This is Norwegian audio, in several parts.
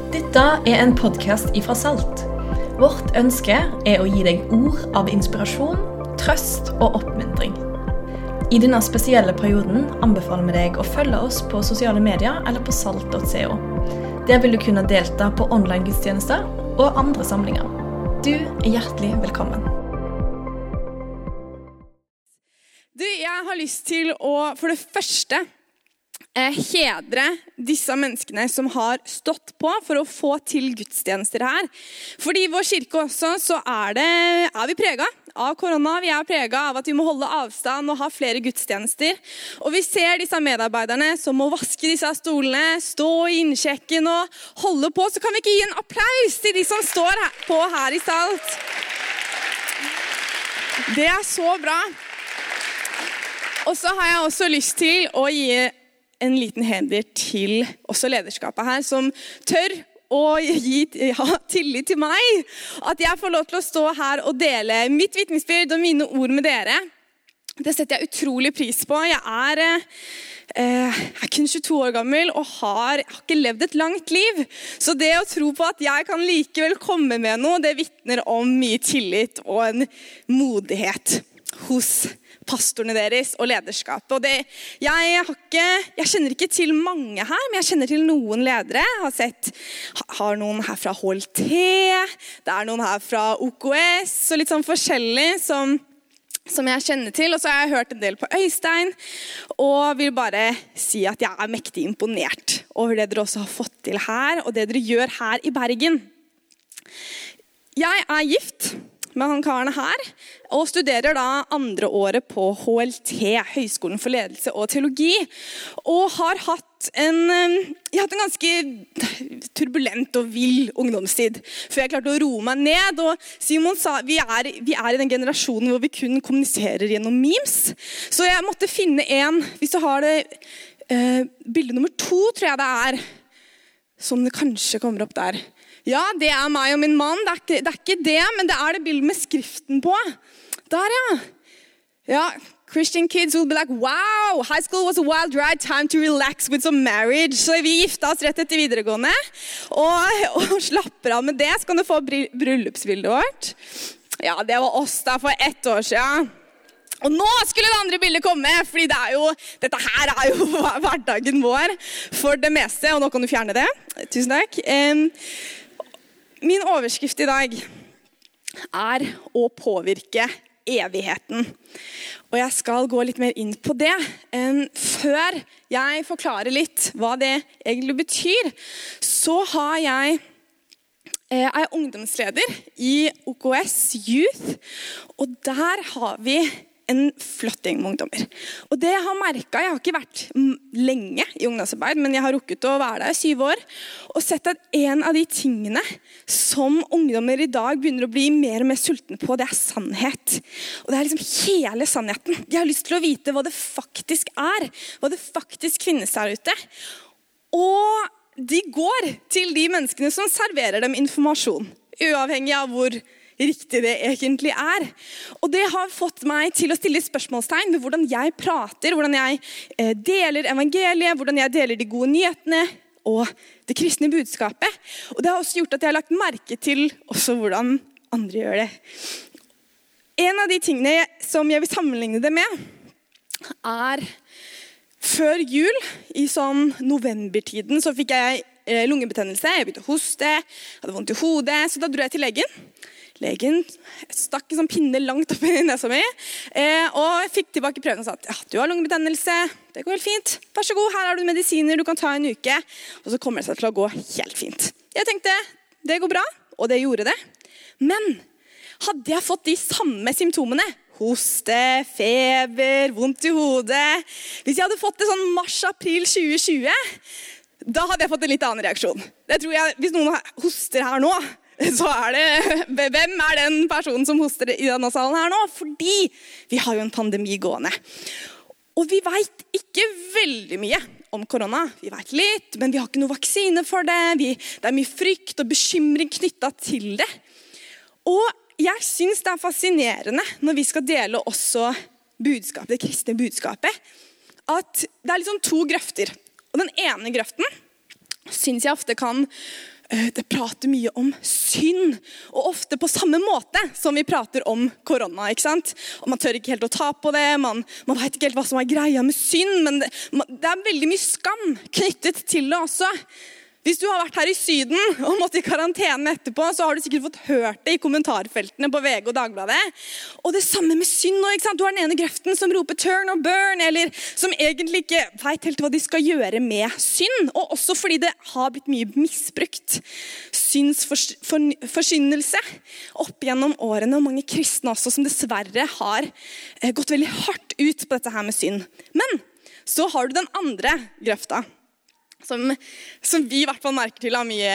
Dette en podcast ifra Salt. Vårt ønske å gi deg ord av inspirasjon, trøst og oppmuntring. I denne spesielle perioden anbefaler vi deg å følge oss på sosiale medier eller på salt.co. Der vil du kunne delta på online gudstjenester og andre samlinger. Du hjertelig velkommen. Jeg har lyst til å, for det første, hedre disse menneskene som har stått på for å få til gudstjenester her. Fordi i vår kirke også så er vi preget av korona. Vi er preget av at vi må holde avstand og ha flere gudstjenester. Og vi ser disse medarbeiderne som må vaske disse stolene, stå i innsjekken og holde på. Så kan vi ikke gi en applaus til de som står på her i Salt. Det er så bra. Og så har jeg også lyst til å gi en liten heder til også lederskapet her, som tør å gi tillit til meg, at jeg får lov til å stå her og dele mitt vitnesbyrd og mine ord med dere. Det setter jeg utrolig pris på. Jeg er kun 22 år gammel og har ikke levd et langt liv. Så det å tro på at jeg kan likevel komme med noe, det vitner om mye tillit og en modighet hos pastorene deres og lederskapet. Og jeg kjenner ikke til mange her, men jeg kjenner til noen ledere. Har noen her fra HLT, det er noen her fra OKS, og litt sånn forskjellig som jeg kjenner til. Og så har jeg hørt en del på Øystein, og vil bare si at jeg er mektig imponert over det dere også har fått til her, og det dere gjør her i Bergen. Jeg er gift med han karen her, og studerer da andre året på HLT, Høgskolen for ledelse og teologi, og har hatt en ganske turbulent og vill ungdomstid, før jeg klarte å roe meg ned. Og Simon sa, vi er i den generasjonen hvor vi kun kommuniserer gjennom memes, så jeg måtte finne en, hvis du har det, bilde nummer 2 tror jeg det er, som det kanskje kommer opp der. Ja, det er meg og min mann. Det er ikke det, men det er det bildet med skriften på. Der, ja. Ja, Christian kids will be like, wow, high school was a wild ride, time to relax with some marriage. Så vi gifta oss rett etter videregående, og slapper av med det. Så kan du få bryllupsbildet vårt. Ja, det var oss da for 1 år siden. Og nå skulle det andre bildet komme, fordi dette her er jo hverdagen vår for det meste, og nå kan du fjerne det. Tusen takk. Min overskrift i dag er å påvirke evigheten. Og jeg skal gå litt mer inn på det. Før jeg forklarer litt hva det egentlig betyr, så er jeg ungdomsleder i OKS Youth, og der har vi en flott gjeng med ungdommer. Og det jeg har merket, jeg har ikke vært lenge i ungdomsarbeid, men jeg har rukket å være der i 7 år, og sett at en av de tingene som ungdommer i dag begynner å bli mer og mer sultne på, det er sannhet. Og det er liksom hele sannheten. De har lyst til å vite hva det faktisk er, hva det faktisk finnes der ute. Og de går til de menneskene som serverer dem informasjon, uavhengig av hvor riktig det egentlig er. Og det har fått meg til å stille spørsmålstegn ved hvordan jeg prater, hvordan jeg deler evangeliet, hvordan jeg deler de gode nyhetene og det kristne budskapet. Og det har også gjort at jeg har lagt merke til også hvordan andre gjør det. En av de tingene som jeg vil sammenligne det med, er før jul, i sånn novembertiden, så fikk jeg lungebetennelse, jeg begynte å hoste, jeg hadde vondt i hodet, så da dro jeg til legen. Legen stakk en sånn pinne langt opp i nesa mi, og jeg fikk tilbake prøven og sa at du har lungebetennelse, det går helt fint. Vær så god, her har du medisiner, du kan ta en uke, og så kommer det seg til å gå helt fint. Jeg tenkte, det går bra, og det gjorde det. Men hadde jeg fått de samme symptomene, hoste, feber, vondt i hodet, hvis jeg hadde fått det sånn mars-april 2020, da hadde jeg fått en litt annen reaksjon. Det tror jeg, hvis noen hoster her nå, så hvem er den personen som hoster i denne salen her nå? Fordi vi har jo en pandemi gående. Og vi vet ikke veldig mye om korona. Vi vet litt, men vi har ikke noe vaksine for det. Det er mye frykt og bekymring knyttet til det. Og jeg synes det er fascinerende når vi skal dele også budskapet, det kristne budskapet, at det er liksom 2 grøfter. Og den ene grøften synes jeg ofte kan det prater mye om synd, og ofte på samme måte som vi prater om korona, ikke sant? Og man tør ikke helt å ta på det, man vet ikke helt hva som greia med synd, men det veldig mye skam knyttet til det også. Hvis du har vært her i Syden og måtte i karantene etterpå, så har du sikkert fått hørt det i kommentarfeltene på VG og Dagbladet. Og det samme med synd nå, ikke sant? Du har den ene grøften som roper turn or burn, eller som egentlig ikke vet helt hva de skal gjøre med synd. Og også fordi det har blitt mye misbrukt. Synsforkynnelse opp gjennom årene, og mange kristne også som dessverre har gått veldig hardt ut på dette her med synd. Men så har du den andre grøfta, som vi i hvert fall merker til av mye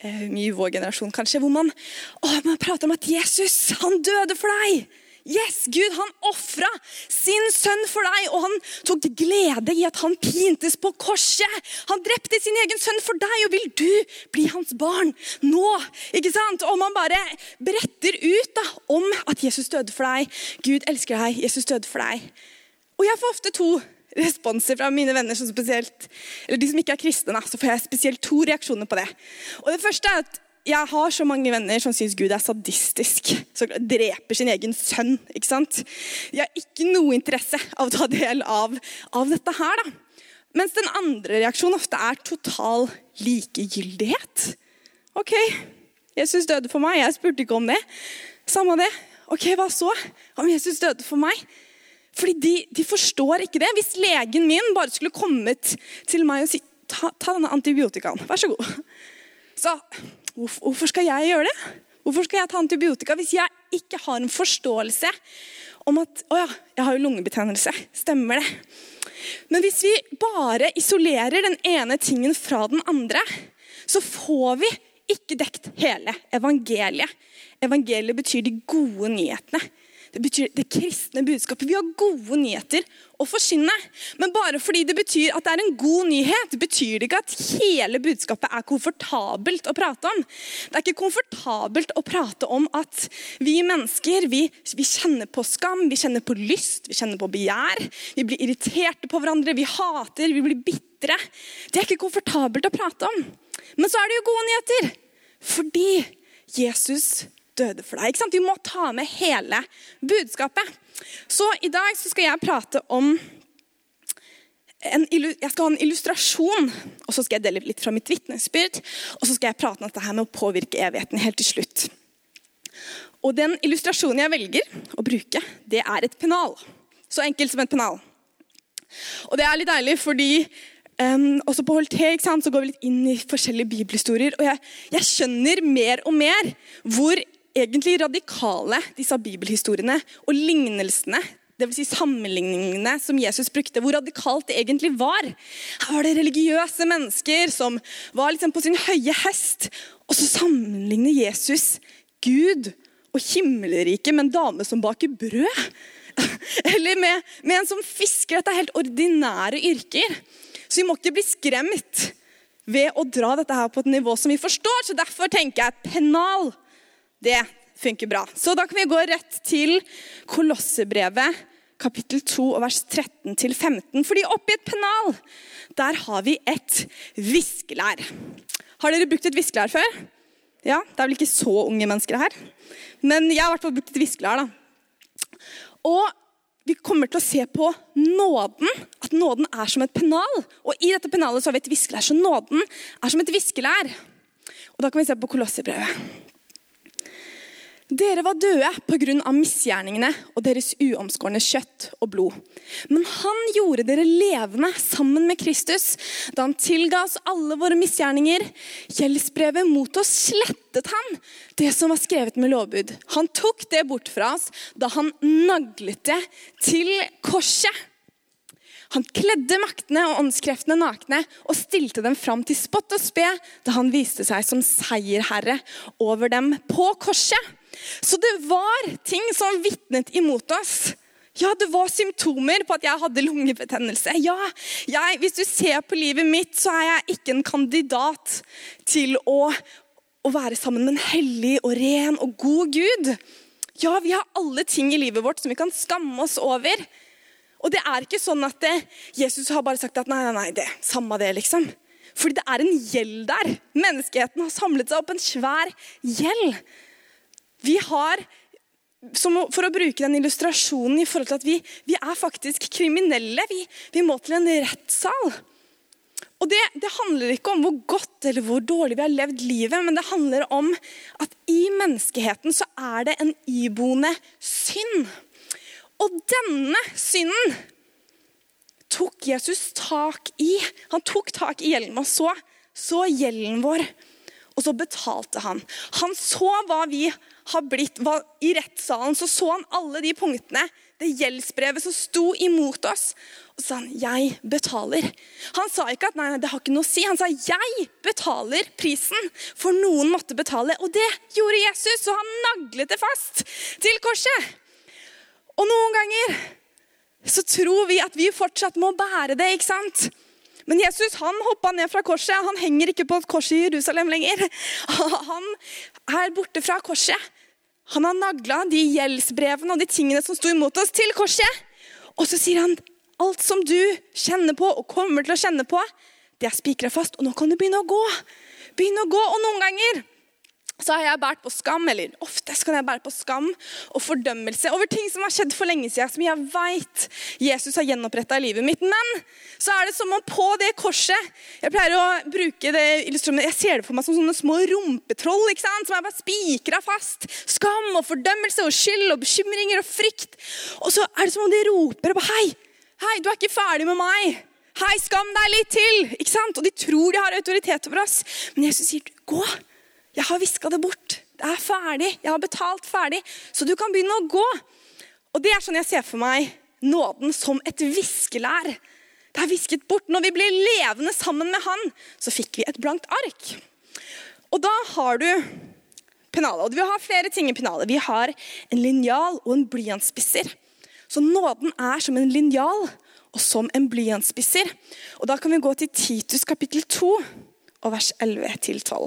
i vår generasjon kanskje, hvor man prater om at Jesus, han døde for deg. Yes, Gud, han offret sin sønn for deg, og han tok glede i at han pintes på korset. Han drepte sin egen sønn for deg, og vil du bli hans barn nå? Ikke sant? Og man bare beretter ut da, om at Jesus døde for deg. Gud elsker deg, Jesus døde for deg. Og jeg får ofte to responser fra mine venner som spesielt, eller de som ikke kristne, så får jeg spesielt to reaksjoner på det. Og det første at jeg har så mange venner som synes Gud sadistisk, som dreper sin egen sønn, ikke sant? Jeg har ikke noe interesse av å ta del av dette her da. Mens den andre reaksjonen ofte total likegyldighet. Ok, Jesus døde for meg, jeg spurte ikke om det. Samme det. Ok, hva så? Om Jesus døde for meg? Fordi de forstår ikke det. Hvis legen min bare skulle kommet til meg og si, ta denne antibiotikaen, vær så god. Så, hvorfor skal jeg gjøre det? Hvorfor skal jeg ta antibiotika hvis jeg ikke har en forståelse om at, jeg har jo lungebetennelse, stemmer det? Men hvis vi bare isolerer den ene tingen fra den andre, så får vi ikke dekt hele evangeliet. Evangeliet betyr de gode nyhetene. Det betyr det kristne budskapet. Vi har gode nyheter å forkynne. Men bare fordi det betyr at det en god nyhet, betyr det ikke at hele budskapet komfortabelt å prate om. Det ikke komfortabelt å prate om at vi mennesker, vi kjenner på skam, vi kjenner på lyst, vi kjenner på begjær, vi blir irriterte på hverandre, vi hater, vi blir bittre. Det ikke komfortabelt å prate om. Men så det jo gode nyheter, fordi Jesus døde for deg, ikke sant? Vi må ta med hele budskapet. Så i dag så skal jeg prate om jeg skal ha en illustrasjon, og så skal jeg dele litt fra mitt vitnesbyrd, og så skal jeg prate om dette her med å påvirke evigheten helt til slutt. Og den illustrasjonen jeg velger å bruke, det et pennal. Så enkelt som et pennal. Og det litt deilig, fordi også på Holte, ikke sant, så går vi litt inn i forskjellige bibelhistorier, og jeg skjønner mer og mer hvor egentlig radikale disse bibelhistoriene og lignelsene, det vil si sammenligningene som Jesus brukte, hvor radikalt det egentlig var. Her var det religiøse mennesker som var liksom på sin høye hest, og så sammenligner Jesus Gud og himmelriket med en dame som baker brød. Eller med en som fisker. Dette helt ordinære yrker. Så vi må ikke bli skremt ved å dra dette her på et nivå som vi forstår, så derfor tenker jeg pennal. Det funker bra. Så da kan vi gå rett til Kolossebrevet, kapittel 2, vers 13-15. Fordi oppi et pennal, der har vi et viskelær. Har dere brukt et viskelær før? Ja, det vel ikke så unge mennesker her. Men jeg har i hvert fall brukt et viskelær da. Og vi kommer til å se på nåden, at nåden som et pennal. Og i dette pennalet så har vi et viskelær, så nåden som et viskelær. Og da kan vi se på Kolossebrevet. Dere var døde på grunn av misgjerningene og deres uomskårne kjøtt og blod. Men han gjorde dere levende sammen med Kristus, da han tilga oss alle våre misgjerninger. Gjeldsbrevet mot oss slettet han, det som var skrevet med lovbud. Han tok det bort fra oss da han naglet det til korset. Han kledde maktene og åndskreftene nakne og stilte dem fram til spott og spe da han viste seg som seierherre over dem på korset. Så det var ting som vittnet imot oss. Ja, det var symptomer på at jeg hadde lungebetennelse. Ja, hvis du ser på livet mitt, så jeg ikke en kandidat til å være sammen med en hellig og ren og god Gud. Ja, vi har alle ting i livet vårt som vi kan skamme oss over. Og det ikke sånn at Jesus har bare sagt at nei, det samme det liksom. Fordi det en gjeld der. Menneskeheten har samlet seg opp en svær gjeld. Vi har, for å bruke den illustrasjonen i forhold til at vi faktisk kriminelle. Vi må til en rettssal. Og det handler ikke om hvor godt eller hvor dårlig vi har levd livet, men det handler om at i menneskeheten så det en iboende synd. Og denne synden tok Jesus tak i. Han tok tak i gjelden og så gjelden vår, og så betalte han. Han så hva vi har blitt. I rettssalen så han alle de punktene, det gjeldsbrevet som sto imot oss, og sa han, jeg betaler. Han sa ikke at nei, det har ikke noe å si. Han sa, jeg betaler prisen, for noen måtte betale. Og det gjorde Jesus, og han naglet det fast til korset. Og noen ganger så tror vi at vi fortsatt må bære det, ikke sant? Men Jesus, han hoppet ned fra korset. Han henger ikke på et kors i Jerusalem lenger. Han borte fra korset. Han har naglet de gjeldsbrevene og de tingene som stod imot oss til korset. Og så sier han, alt som du kjenner på og kommer til å kjenne på, det spikret fast, og nå kan du begynne å gå. Og noen ganger så har jeg båret på skam, eller ofte kan jeg bære på skam og fordømmelse over ting som har skjedd for lenge siden, som jeg vet Jesus har gjenopprettet i livet mitt. Men så det som om på det korset, jeg pleier å bruke det illustrasjonen, jeg ser det for meg som sånne små rumpetroll, ikke sant? Som bare spikret fast. Skam og fordømmelse og skyld og bekymringer og frykt. Og så det som om de roper på, hei, du ikke ferdig med meg. Hei, skam deg litt til, ikke sant? Og de tror de har autoritet over oss. Men Jesus sier, gå. Jeg har visket det bort. Det ferdig. Jeg har betalt ferdig. Så du kan begynne å gå. Og det sånn jeg ser for meg nåden som et viskelær. Det visket bort. Når vi blir levende sammen med han, så fikk vi et blankt ark. Og da har du pennalet. Og vi har flere ting i pennalet. Vi har en linjal og en blyantspisser. Så nåden som en linjal og som en blyantspisser. Og da kan vi gå til Titus kapittel 2 og vers 11-12.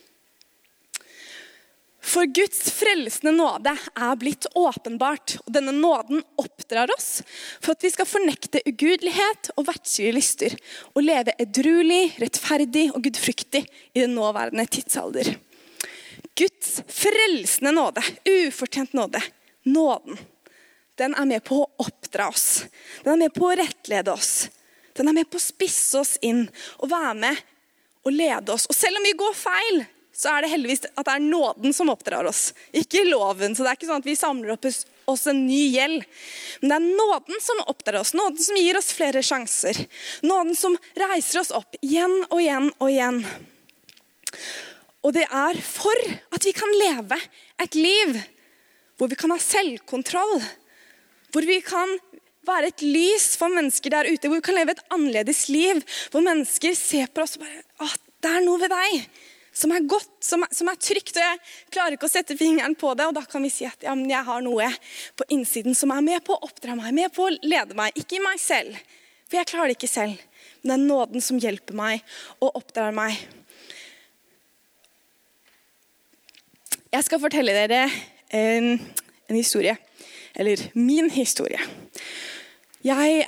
For Guds frelsende nåde blitt åpenbart, og denne nåden oppdrar oss for at vi skal fornekte ugudelighet og verdslige lyster, og leve edruelig, rettferdig og gudfryktig i den nåværende tidsalder. Guds frelsende nåde, ufortjent nåde, nåden, den med på å oppdra oss. Den med på å rettlede oss. Den med på å spisse oss inn og være med og lede oss. Og selv om vi går feil, så det heldigvis at det nåden som oppdrar oss. Ikke loven, så det ikke sånn at vi samler opp oss en ny gjeld. Men det nåden som oppdrar oss, nåden som gir oss flere sjanser. Nåden som reiser oss opp igjen og igjen og igjen. Og det for at vi kan leve et liv hvor vi kan ha selvkontroll, hvor vi kan være et lys for mennesker der ute, hvor vi kan leve et annerledes liv, hvor mennesker ser på oss og bare, det noe ved deg som godt, som trygt, og jeg klarer ikke å sette fingeren på det, og da kan vi si at jeg har noe på innsiden som med på å oppdra meg, med på å lede meg, ikke i meg selv, for jeg klarer det ikke selv, men det nåden som hjelper meg og oppdrar meg. Jeg skal fortelle dere en historie, eller min historie. Jeg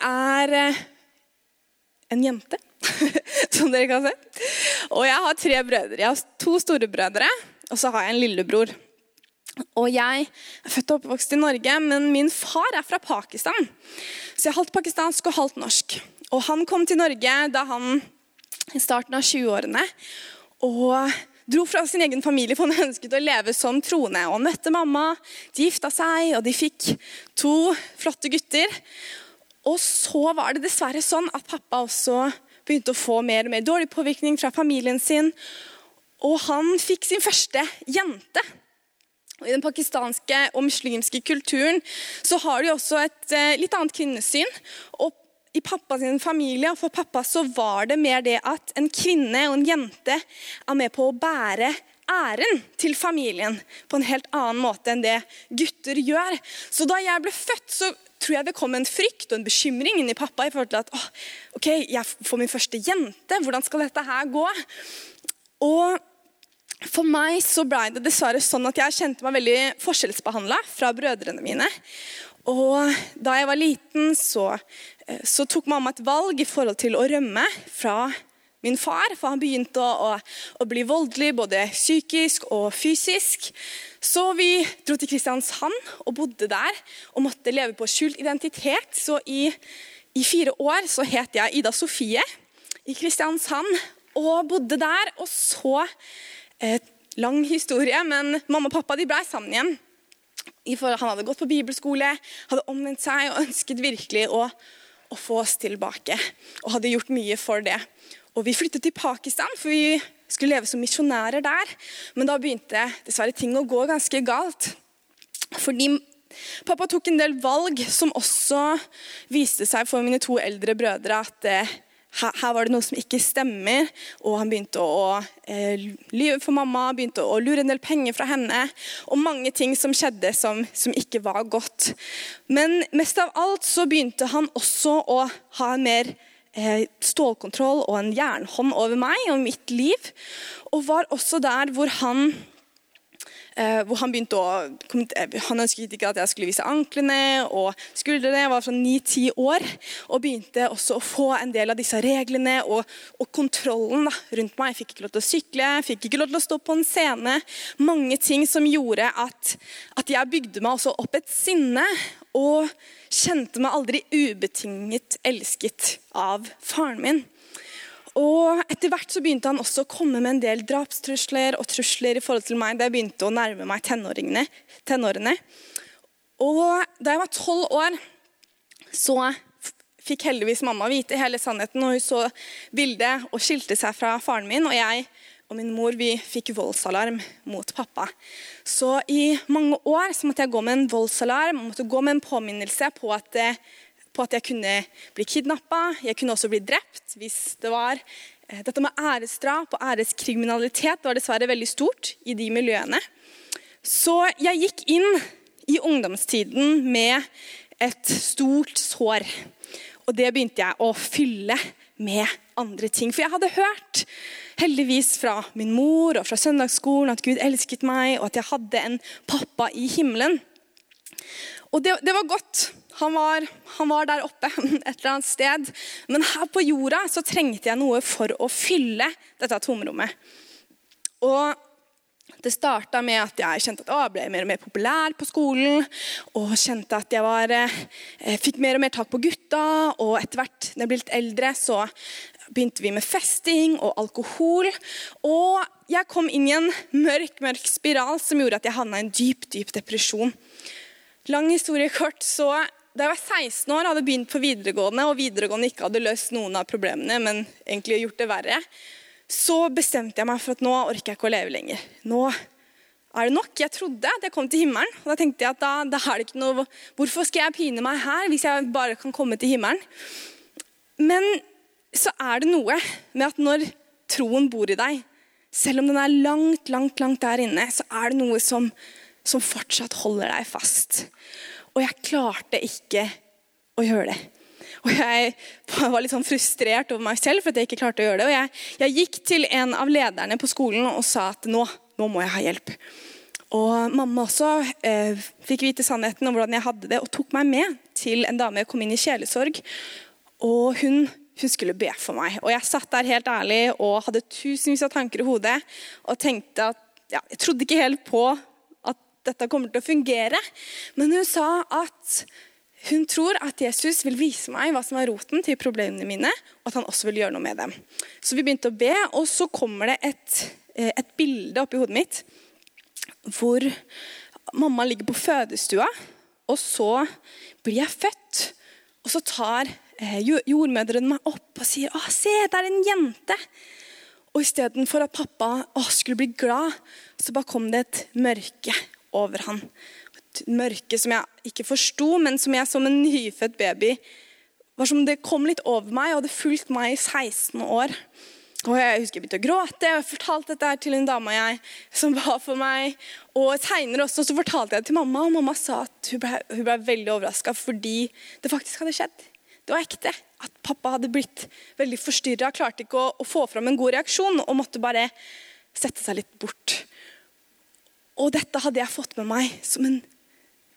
en jente, som dere kan se. Og jeg har 3 brødre. Jeg har 2 store brødre, og så har jeg en lillebror. Og jeg født og oppvokst i Norge, men min far fra Pakistan. Så jeg halvt pakistansk og halvt norsk. Og han kom til Norge da han i starten av 20-årene, og dro fra sin egen familie, for han ønsket å leve som troende. Og han møtte mamma, de gifta seg, og de fikk 2 flotte gutter. Og så var det dessverre sånn at pappa også begynte å få mer og mer dårlig påvirkning fra familien sin. Og han fikk sin første jente. Og i den pakistanske og muslimske kulturen så har de også et litt annet kvinnesyn. Og i pappas familie, og for pappa så var det mer det at en kvinne og en jente med på å bære æren til familien på en helt annen måte enn det gutter gjør. Så da jeg ble født, så tror jeg det kom en frykt og en bekymring inn i pappa i forhold til at, ok, jeg får min første jente, hvordan skal dette her gå? Og for meg så ble det dessverre sånn at jeg kjente meg veldig forskjellsbehandlet fra brødrene mine. Og da jeg var liten så tok mamma et valg i forhold til å rømme fra min far, for han begynte å bli voldelig, både psykisk og fysisk. Så vi dro til Kristiansand og bodde der, og måtte leve på skjult identitet. Så i 4 år så het jeg Ida Sofie i Kristiansand, og bodde der, og så lang historie, men mamma og pappa de ble sammen igjen. Han hadde gått på bibelskole, hadde omvendt seg og ønsket virkelig å få oss tilbake, og hadde gjort mye for det. Og vi flyttet til Pakistan, for vi skulle leve som misjonærer der, men da begynte dessverre ting å gå ganske galt. Fordi pappa tok en del valg som også viste seg for mine 2 eldre brødre at her var det noe som ikke stemmer, og han begynte å lyve for mamma, begynte å lure en del penger fra henne, og mange ting som skjedde som ikke var godt. Men mest av alt så begynte han også å ha en mer stålkontroll og en jernhånd over meg og mitt liv, og var også der hvor han begynte han ønsket ikke at jeg skulle vise anklene og skuldrene. Jeg var fra 9-10 år og begynte også å få en del av disse reglene og kontrollen rundt meg. Jeg fikk ikke lov til å sykle, jeg fikk ikke lov til å stå på en scene. Mange ting som gjorde at jeg bygde meg også opp et sinne og kjente meg aldri ubetinget elsket av faren min. Og etter hvert så begynte han også å komme med en del drapstrusler og trusler i forhold til meg da jeg begynte å nærme meg tenårene. Og da jeg var 12 år, så fikk heldigvis mamma vite hele sannheten, og hun så bildet og skilte seg fra faren min, og jeg og min mor, vi fikk voldsalarm mot pappa. Så i mange år så måtte jeg gå med en voldsalarm, måtte gå med en påminnelse på at jeg kunne bli kidnappet, jeg kunne også bli drept hvis det var. Dette med æresdrap og æreskriminalitet var dessverre veldig stort i de miljøene. Så jeg gikk inn i ungdomstiden med et stort sår, og det begynte jeg å fylle med andre ting. For jeg hadde hørt, heldigvis fra min mor og fra søndagsskolen, at Gud elsket meg, og at jeg hadde en pappa i himmelen. Og det var godt. Han var der oppe et eller annet sted. Men her på jorda så trengte jeg noe for å fylle dette tomrommet. Og det startet med at jeg kjente at jeg ble mer og mer populær på skolen, og kjente at jeg fikk mer og mer tak på gutta, og etter hvert når jeg ble litt eldre, så begynte vi med festing og alkohol, og jeg kom inn i en mørk spiral som gjorde at jeg havnet i en dyp depresjon. Lang historie kort, så da jeg var 16 år, hadde begynt på videregående, og videregående ikke hadde løst noen av problemene, men egentlig gjort det verre, så bestemte jeg meg for at nå orker jeg ikke å leve lenger. Nå er det nok. Jeg trodde at jeg kom til himmelen, og da tenkte jeg at da er det ikke noe, hvorfor skal jeg pine meg her hvis jeg bare kan komme til himmelen? Men så er det noe med at når troen bor i deg, selv om den er langt der inne, så er det noe som fortsatt holder deg fast. Og jeg klarte ikke å gjøre det. Og jeg var litt sånn frustrert over meg selv for at jeg ikke klarte å gjøre det. Og jeg gikk til en av lederne på skolen og sa at nå må jeg ha hjelp. Og mamma også fikk vite sannheten om hvordan jeg hadde det, og tok meg med til en dame jeg kom inn i sjelesorg. Og hun skulle be for meg. Og jeg satt der helt ærlig og hadde tusenvis av tanker i hodet, og tenkte at jeg trodde ikke helt på at dette kommer til å fungere. Men hun sa at hun tror at Jesus vil vise meg hva som er roten til problemene mine, og at han også vil gjøre noe med dem. Så vi begynte å be, og så kommer det et bilde opp i hodet mitt, hvor mamma ligger på fødestua, og så blir jeg født, og så tar jordmødrene meg opp og sier, se, det er en jente. Og i stedet for at pappa skulle bli glad, så bare kom det et mørke over han. Et mørke som jeg ikke forstod, men som jeg som en nyfødt baby, var som det kom litt over meg, og det fulgte meg i 16 år. Og jeg husker jeg begynte å gråte, og jeg fortalte dette til en dame som var for meg. Og senere også så fortalte jeg det til mamma, og mamma sa at hun ble veldig overrasket, fordi det faktisk hadde skjedd. Det var ekte, at pappa hadde blitt veldig forstyrret, klarte ikke å få fram en god reaksjon, og måtte bare sette seg litt bort. Og dette hadde jeg fått med meg som en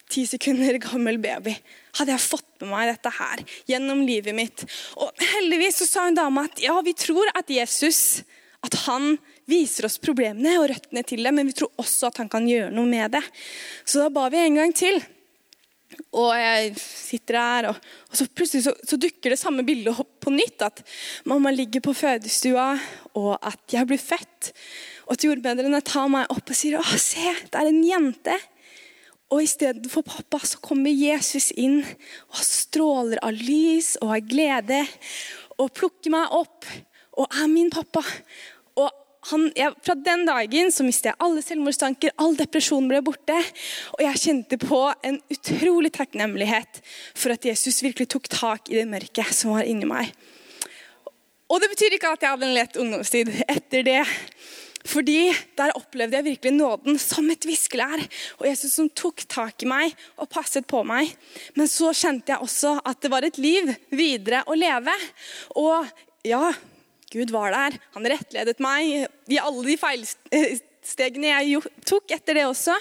10 sekunder gammel baby, hadde jeg fått med meg dette her gjennom livet mitt. Og heldigvis så sa en dame at ja, vi tror at Jesus, at han viser oss problemene og røttene til det, men vi tror også at han kan gjøre noe med det. Så da ba vi en gang til. Og jeg sitter der, og så plutselig så dukker det samme bildet opp på nytt, at mamma ligger på fødestua, og at jeg blir født. Og at jordmødrene tar meg opp og sier, «Å, se, det er en jente!» Og i stedet for pappa så kommer Jesus inn, og stråler av lys og av glede, og plukker meg opp, og er min pappa. Og fra den dagen så mistet jeg alle selvmordstanker, all depresjon ble borte, og jeg kjente på en utrolig takknemlighet for at Jesus virkelig tok tak i det mørke som var inni meg. Og det betyr ikke at jeg hadde en lett ungdomstid etter det, fordi der opplevde jeg virkelig nåden som et viskelær, og Jesus som tok tak i meg og passet på meg. Men så kjente jeg også at det var et liv videre å leve, og ja, Gud var der. Han rettledet meg i alle de feilstegene jeg tok etter det også.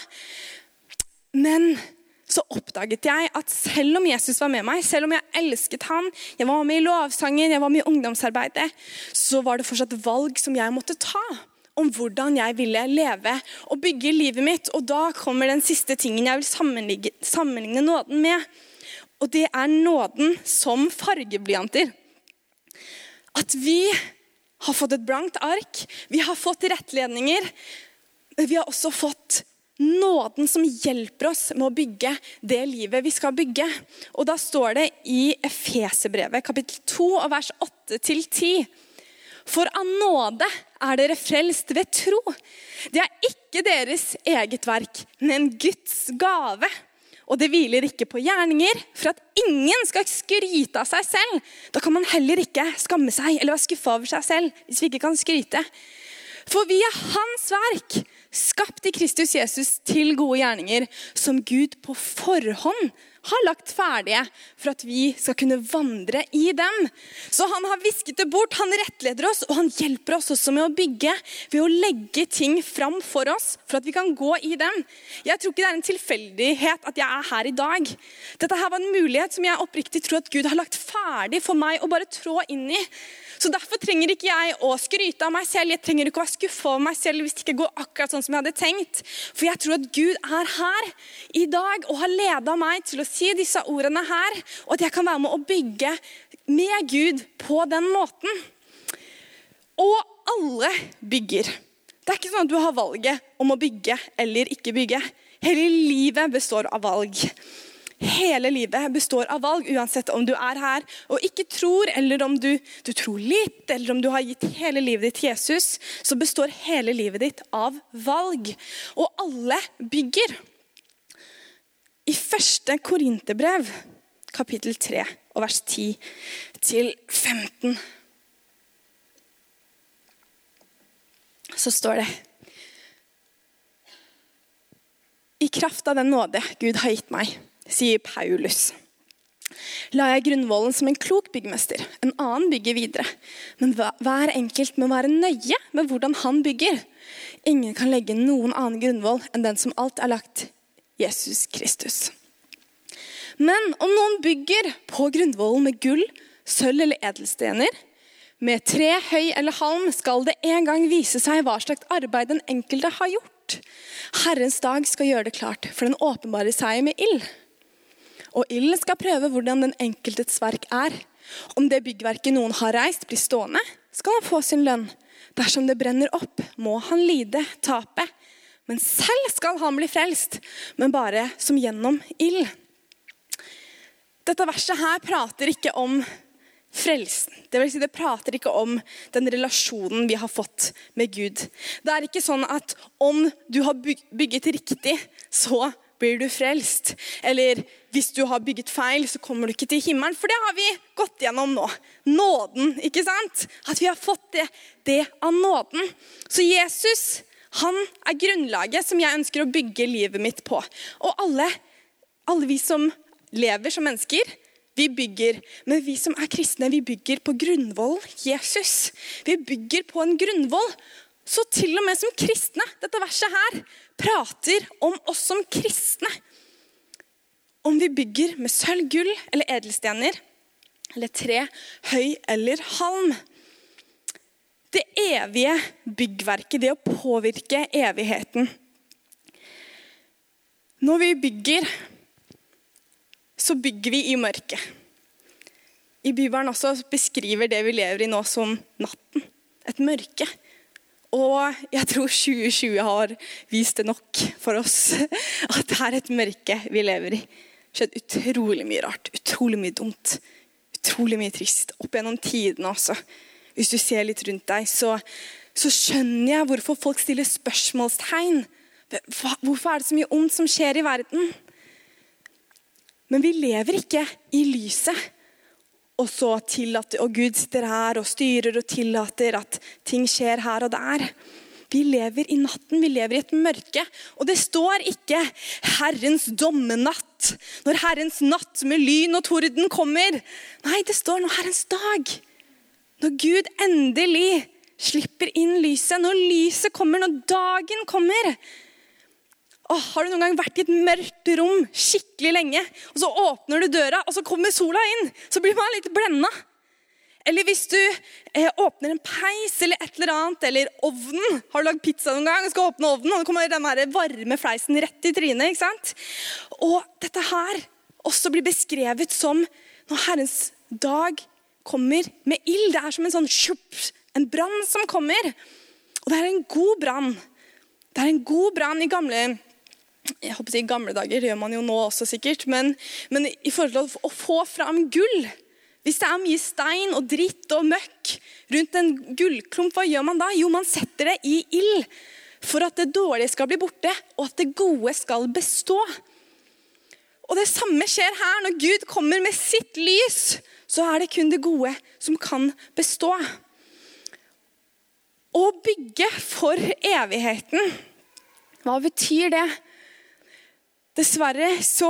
Men så oppdaget jeg at selv om Jesus var med meg, selv om jeg elsket han, jeg var med i lovsangen, jeg var med i ungdomsarbeidet, så var det fortsatt valg som jeg måtte ta om hvordan jeg ville leve og bygge livet mitt. Og da kommer den siste tingen jeg vil sammenligne nåden med. Og det er nåden som fargeblyanter. At vi har fått et blankt ark, vi har fått rettledninger, men vi har også fått nåden som hjelper oss med å bygge det livet vi skal bygge. Og da står det i Efeserbrevet, kapittel 2, vers 8-10. For av nåde er dere frelst ved tro. Det er ikke deres eget verk, men Guds gave. Og det hviler ikke på gjerninger, for at ingen skal skryte av seg selv. Da kan man heller ikke skamme seg eller være skuffet over seg selv, hvis vi ikke kan skryte. For vi er hans verk, skapt i Kristus Jesus til gode gjerninger, som Gud på forhånd har lagt ferdige for at vi skal kunne vandre i dem. Så han har visket det bort, han rettleder oss, og han hjelper oss også med å bygge, ved å legge ting fram for oss, for at vi kan gå i dem. Jeg tror ikke det er en tilfeldighet at jeg er her i dag. Dette her var en mulighet som jeg oppriktig tror at Gud har lagt ferdig for meg å bare trå inn i. Så derfor trenger ikke jeg å skryte av meg selv, jeg trenger ikke å være skuffet over meg selv hvis det ikke går akkurat sånn som jeg hadde tenkt. For jeg tror at Gud er her i dag og har ledet meg til å si disse ordene her, og at jeg kan være med å bygge med Gud på den måten. Og alle bygger. Det er ikke sånn at du har valget om å bygge eller ikke bygge. Hele livet består av valg. Hele livet består av valg, uansett om du er her og ikke tror, eller om du tror litt, eller om du har gitt hele livet ditt til Jesus, så består hele livet ditt av valg. Og alle bygger. I 1. Korinterbrev, kapittel 3, og vers 10-15, så står det: I kraft av den nåde Gud har gitt meg, sier Paulus, la jeg grunnvollen som en klok byggmester, en annen bygger videre. Men hver enkelt må være nøye med hvordan han bygger. Ingen kan legge noen annen grunnvoll enn den som alt er lagt, Jesus Kristus. Men om noen bygger på grunnvollen med gull, sølv eller edelstener, med tre, høy eller halm, skal det en gang vise seg hva slags arbeid den enkelte har gjort. Herrens dag skal gjøre det klart, for den åpenbare seg med ild. Og ilden skal prøve hvordan den enkeltes verk er. Om det byggverket noen har reist blir stående, skal han få sin lønn. Dersom det brenner opp, må han lide, tape. Men selv skal han bli frelst, men bare som gjennom ild. Dette verset her prater ikke om frelsen. Det vil si, det prater ikke om den relasjonen vi har fått med Gud. Det er ikke sånn at om du har bygget riktig, så blir du frelst. Eller hvis du har bygget feil, så kommer du ikke til himmelen. For det har vi gått gjennom nå. Nåden, ikke sant? At vi har fått det av nåden. Så Jesus, han er grunnlaget som jeg ønsker å bygge livet mitt på. Og alle vi som lever som mennesker, vi bygger. Men vi som er kristne, vi bygger på grunnvoll Jesus. Vi bygger på en grunnvoll. Så til og med som kristne, dette verset her, prater om oss som kristne. om vi bygger med sølv, gull eller edelstener, eller tre, høy eller halm. Det evige byggverket, det å påvirke evigheten. Når vi bygger, så bygger vi i mørket. I Bibelen også beskriver det vi lever i nå som natten, et mørke. Og jeg tror 2020 har vist det nok for oss, at det er et mørke vi lever i. Det skjedde utrolig mye rart, utrolig mye dumt, utrolig mye trist, opp gjennom tidene også. Hvis du ser litt rundt deg, så skjønner jeg hvorfor folk stiller spørsmålstegn. Hvorfor er det så mye ondt som skjer i verden? Men vi lever ikke i lyset. Og så tillater, og Gud sitter her og styrer og tillater at ting skjer her og der. Vi lever i natten, vi lever i et mørke. Og det står ikke Herrens dommenatt, når Herrens natt med lyn og torden kommer. Nei, det står nå Herrens dag. Når Gud endelig slipper inn lyset, når lyset kommer, når dagen kommer. Har du noen gang vært i et mørkt rom skikkelig lenge, og så åpner du døra, og så kommer sola inn, så blir man litt blendet. Eller hvis du åpner en peis eller et eller annet, eller ovnen. Har du lagd pizza noen gang og skal åpne ovnen, og det kommer den her varme fleisen rett i trynet, ikke sant? Og dette her også blir beskrevet som når Herrens dag kommer med ild. Det er som en sånn en brann som kommer. Og det er en god brann. Det er en god brann i jeg håper å si gamle dager, det gjør man jo nå også sikkert, men i forhold til å få fram gull, hvis det er mye stein og dritt og møkk rundt en gullklump, hva gjør man da? Jo, man setter det i ild for at det dårlige skal bli borte, og at det gode skal bestå. Og det samme skjer her, når Gud kommer med sitt lys, så er det kun det gode som kan bestå. Å bygge for evigheten, hva betyr det? Dessverre så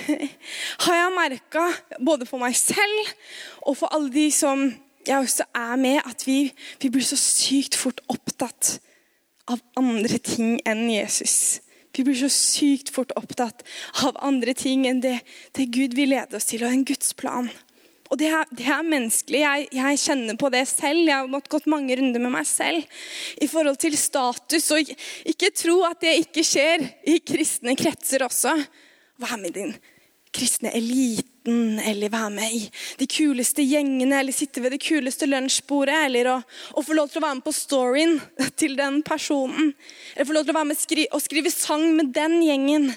har jeg merket, både for meg selv og for alle de som jeg også er med, at vi blir så sykt fort opptatt av andre ting enn Jesus. Vi blir så sykt fort opptatt av andre ting enn det Gud vil lede oss til, og en Guds plan. Og det er menneskelig. Jeg kjenner på det selv. Jeg har måttet gått mange runder med meg selv i forhold til status, og ikke tro at det ikke skjer i kristne kretser også. Vær med i din kristne eliten, eller vær med i de kuleste gjengene, eller sitte ved det kuleste lunsjbordet, eller å få lov til å være med på storyen til den personen, eller få lov til å være med og skrive sang med den gjengen.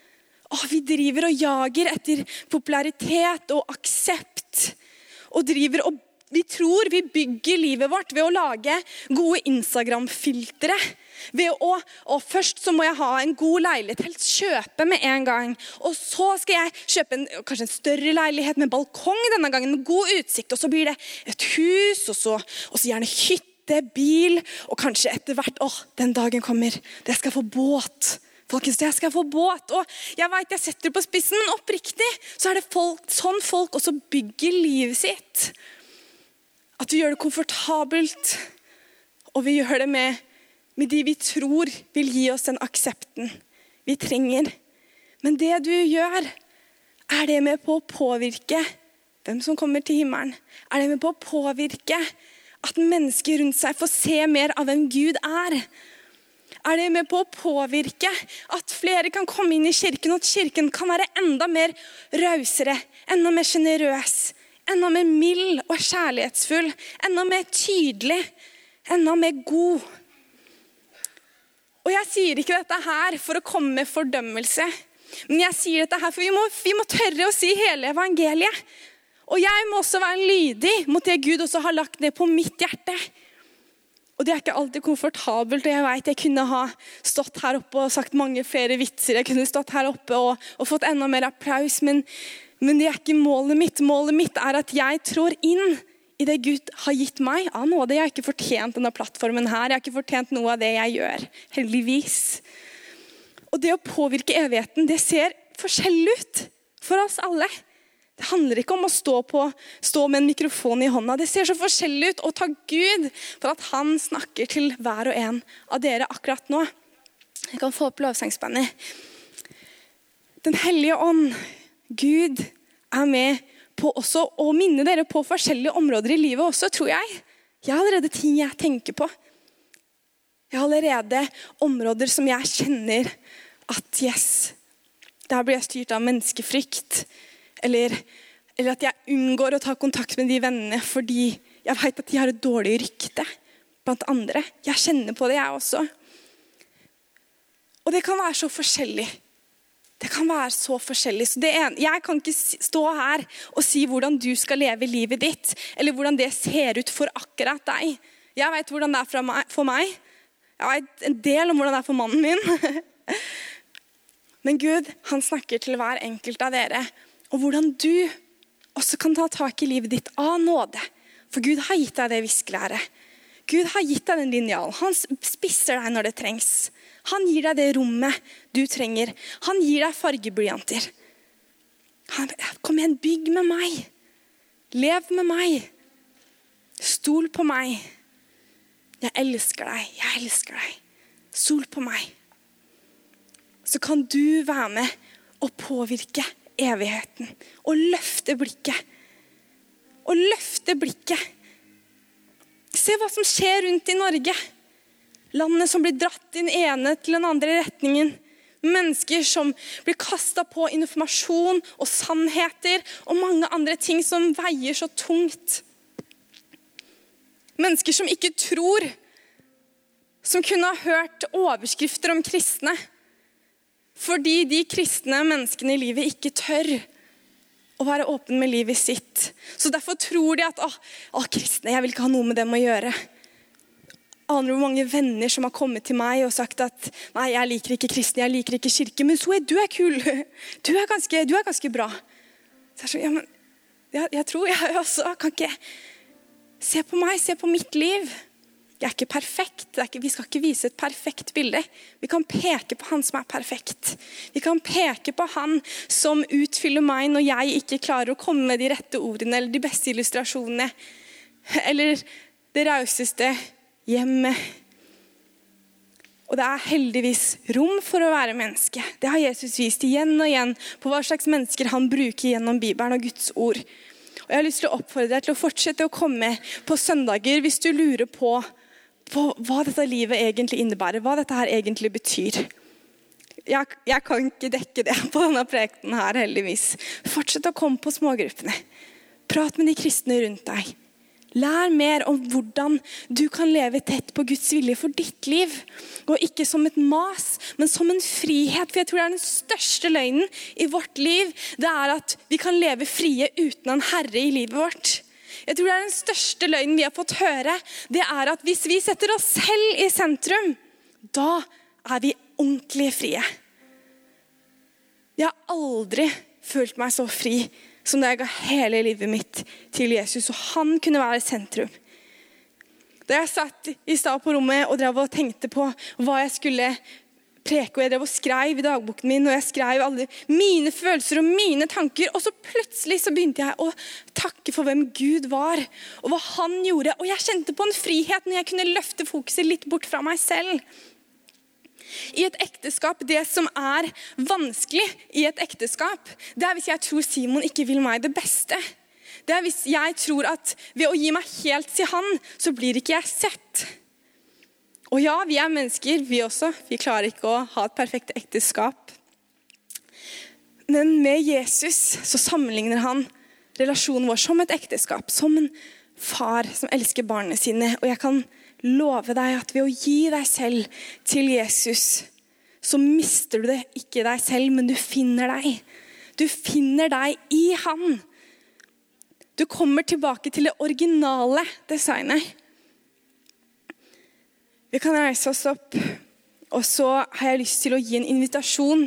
Vi driver og jager etter popularitet og aksept, og vi tror vi bygger livet vårt ved å lage gode Instagram-filtre, ved først så må jeg ha en god leilighet, helst kjøpe med en gang, og så skal jeg kjøpe kanskje en større leilighet med balkong denne gangen, med god utsikt, og så blir det et hus, og så gjerne hytte, bil, og kanskje etter hvert, den dagen kommer, det skal få båt. Folkens, jeg skal få båt, og jeg vet jeg setter det på spissen, men oppriktig så er det sånn folk også bygger livet sitt. At vi gjør det komfortabelt, og vi gjør det med de vi tror vil gi oss den aksepten vi trenger. Men det du gjør, er det med på å påvirke hvem som kommer til himmelen? Er det med på å påvirke at mennesker rundt seg får se mer av hvem Gud er? Er det med på å påvirke at flere kan komme inn i kirken, og at kirken kan være enda mer rausere, enda mer generøs, enda mer mild og kjærlighetsfull, enda mer tydelig, enda mer god? Og jeg sier ikke dette her for å komme med fordømmelse, men jeg sier dette her for vi må tørre å si hele evangeliet. Og jeg må også være lydig mot det Gud også har lagt ned på mitt hjerte. Og det er ikke alltid komfortabelt, og jeg vet jeg kunne ha stått her oppe og sagt mange flere vitser. Jeg kunne stått her oppe og fått enda mer applaus, men det er ikke målet mitt. Målet mitt er at jeg trår inn i det Gud har gitt meg av nåde. Jeg har ikke fortjent denne plattformen her. Jeg har ikke fortjent noe av det jeg gjør, heldigvis. Og det å påvirke evigheten, det ser forskjellig ut for oss alle. Det handler ikke om å stå med en mikrofon i hånda. Det ser så forskjellig ut, og takk Gud for at han snakker til hver og en av dere akkurat nå. Jeg kan få opp lovsangsbandet. Den hellige ånd, Gud med på også å minne dere på forskjellige områder i livet også, tror jeg. Jeg har allerede ting jeg tenker på. Jeg har allerede områder som jeg kjenner at yes, der blir jeg styrt av menneskefrykt. Eller at jeg unngår å ta kontakt med de vennene fordi jeg vet at de har et dårlig rykte blant andre. Jeg kjenner på det jeg også. Og det kan være så forskjellig. Det kan være så forskjellig. Så jeg kan ikke stå her og si hvordan du skal leve livet ditt, eller hvordan det ser ut for akkurat deg. Jeg vet hvordan det er for meg. Jeg vet en del om hvordan det er for mannen min. Men Gud, han snakker til hver enkelt av dere, og hvordan du også kan ta tak i livet ditt av nåde. For Gud har gitt deg det viskelæret. Gud har gitt deg den linjalen. Han spisser deg når det trengs. Han gir deg det rommet du trenger. Han gir deg fargeblyanter. Kom igjen, bygg med meg. Lev med meg. Stol på meg. Jeg elsker deg. Jeg elsker deg. Stol på meg. Så kan du være med og påvirke evigheten. Og løfte blikket. Og løfte blikket. Se hva som skjer rundt i Norge. Landet som blir dratt i den ene til den andre retningen. Mennesker som blir kastet på informasjon og sannheter og mange andre ting som veier så tungt. Mennesker som ikke tror, som kunne ha hørt overskrifter om kristne, fordi de kristne menneskene i livet ikke tør å være åpen med livet sitt. Så derfor tror de at kristne, jeg vil ikke ha noe med dem å gjøre. Aner hvor mange venner som har kommet til meg og sagt at nei, jeg liker ikke kristne, jeg liker ikke kirke, men så du kul. Du er ganske bra. Så jeg så, men jeg tror jeg også kan ikke se på meg, se på mitt liv. Jeg er ikke perfekt. Vi skal ikke vise et perfekt bilde. Vi kan peke på han som er perfekt. Vi kan peke på han som utfyller meg når jeg ikke klarer å komme med de rette ordene eller de beste illustrasjonene. Eller det rauseste hjemme. Og det er heldigvis rom for å være menneske. Det har Jesus vist igjen og igjen på hva slags mennesker han bruker gjennom Bibelen og Guds ord. Og jeg har lyst til å oppfordre deg til å fortsette å komme på søndager hvis du lurer på hva dette livet egentlig innebærer, hva dette her egentlig betyr. Jeg kan ikke dekke det på denne prekenen her, heldigvis. Fortsett å komme på smågruppene. Prat med de kristne rundt deg. Lær mer om hvordan du kan leve tett på Guds vilje for ditt liv. Og ikke som et mas, men som en frihet. For jeg tror det er den største løgnen i vårt liv. Det er at vi kan leve frie uten en herre i livet vårt. Jeg tror det er den største løgnen vi har fått høre. Det er at hvis vi setter oss selv i sentrum, da er vi ordentlig frie. Jeg har aldri følt meg så fri som da jeg ga hele livet mitt til Jesus, og han kunne være sentrum. Da jeg satt i stad på rommet og drev og tenkte på hva jeg skulle preke, og jeg drev og skrev i dagboken min, og jeg skrev alle mine følelser og mine tanker, og så plutselig så begynte jeg å takke for hvem Gud var, og hva han gjorde, og jeg kjente på en frihet når jeg kunne løfte fokuset litt bort fra meg selv. I et ekteskap, det som er vanskelig i et ekteskap, det er hvis jeg tror Simon ikke vil meg det beste. Det er hvis jeg tror at ved å gi meg helt til han, så blir ikke jeg sett. Og ja, vi er mennesker, vi også. Vi klarer ikke å ha et perfekt ekteskap. Men med Jesus så sammenligner han relasjonen vår som et ekteskap, som en far som elsker barnene sine. Og jeg kan love deg at ved å gi deg selv til Jesus, så mister du det ikke deg selv, men du finner deg. Du finner deg i han. Du kommer tilbake til det originale designet. Vi kan reise oss opp, og så har jeg lyst til å gi en invitasjon.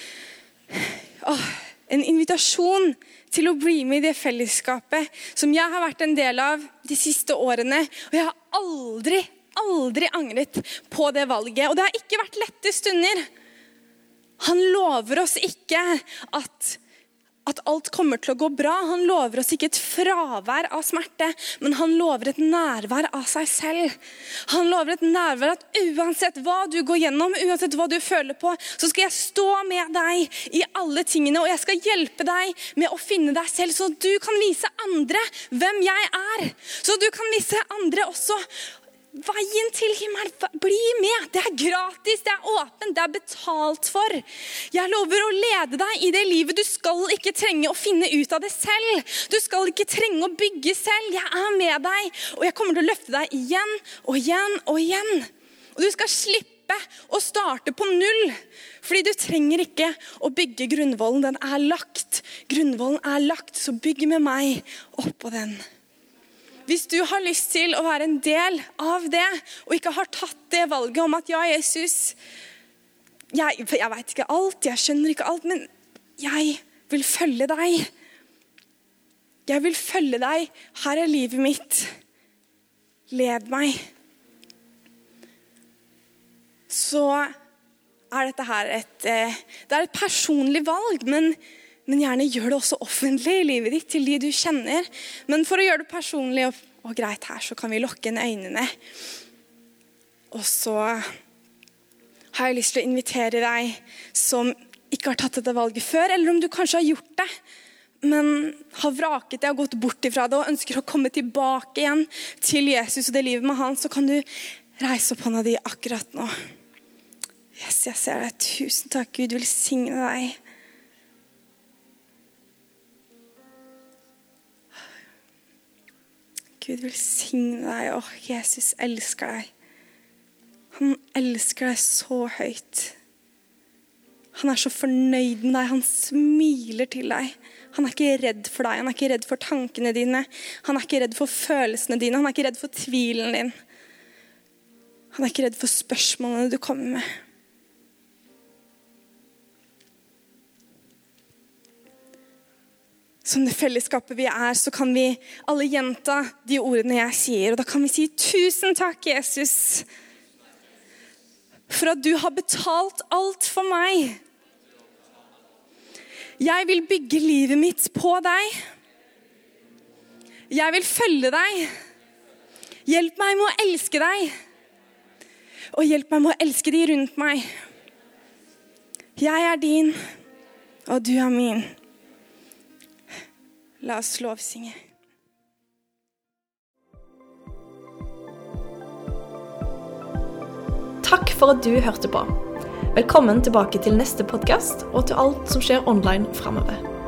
En invitasjon til å bli med i det fellesskapet som jeg har vært en del av de siste årene. Og jeg har aldri angret på det valget. Og det har ikke vært lette stunder. Han lover oss ikke at at alt kommer til å gå bra. Han lover oss ikke et fravær av smerte, men han lover et nærvær av seg selv. Han lover et nærvær at uansett hva du går gjennom, uansett hva du føler på, så skal jeg stå med deg i alle tingene, og jeg skal hjelpe deg med å finne deg selv, så du kan vise andre hvem jeg er. Så du kan vise andre også veien til himmelen. Bli med. Det er gratis, det er åpent, det er betalt for. Jeg lover å lede deg i det livet. Du skal ikke trenge å finne ut av det selv. Du skal ikke trenge å bygge selv. Jeg er med deg, og jeg kommer til å løfte deg igjen og igjen og igjen. Og du skal slippe å starte på null, fordi du trenger ikke å bygge grunnvollen. Den er lagt. Grunnvollen er lagt, så bygg med meg oppå den. Hvis du har lyst til å være en del av det, og ikke har tatt det valget om at ja, Jesus, jeg vet ikke alt, jeg skjønner ikke alt, men jeg vil følge deg. Jeg vil følge deg. Her er livet mitt. Led meg. Så er dette her det er et personlig valg, men gjerne gjør det også offentlig i livet ditt til de du kjenner. Men for å gjøre det personlig og greit her, så kan vi lukke øynene. Og så har jeg lyst til å invitere deg som ikke har tatt dette valget før, eller om du kanskje har gjort det, men har vraket det og gått bort ifra det og ønsker å komme tilbake igjen til Jesus og det livet med han, så kan du reise opp hånda di akkurat nå. Yes, jeg ser deg. Tusen takk, Gud velsigne deg. Gud velsigne deg. Jesus elsker deg. Han elsker deg så høyt. Han er så fornøyd med deg. Han smiler til deg. Han er ikke redd for deg. Han er ikke redd for tankene dine. Han er ikke redd for følelsene dine. Han er ikke redd for tvilen din. Han er ikke redd for spørsmålene du kommer med. Som det fellesskapet vi er, så kan vi alle gjenta de ordene jeg sier. Og da kan vi si, tusen takk, Jesus, for at du har betalt alt for meg. Jeg vil bygge livet mitt på deg. Jeg vil følge deg. Hjelp meg med å elske deg. Og hjelp meg med å elske de rundt meg. Jeg er din, og du er min. La oss lovsynge. Takk for at du hørte på. Velkommen tilbake til neste podcast og til alt som skjer online fremover.